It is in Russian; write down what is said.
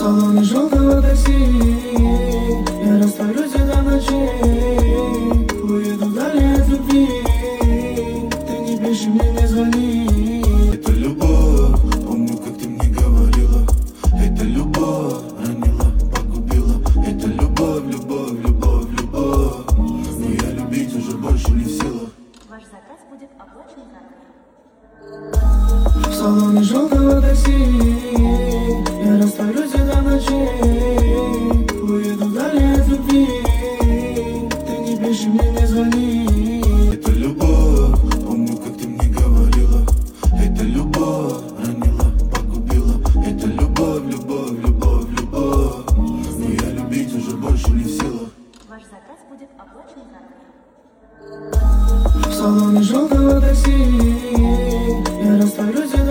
салоне желтого такси я расставлю тебя ночей. Уеду вдали от любви, ты не пиши мне, не звони. Это любовь, помню, как ты мне говорила. Это любовь, ранила, погубила. Это любовь, любовь, любовь, любовь. Но я любить уже больше не в силах. Ваш заказ будет оплачен завтра. В салоне желтого такси я расставлю тебя ночей. Уеду вдали от любви, ты не пиши мне, не звони. Это любовь, помню, как ты мне говорила. Это любовь, ранила, погубила. Это любовь, любовь, любовь, любовь. Но я любить уже больше не в силах. Ваш заказ будет оплачен завтра. В салоне желтого такси я расставлю тебя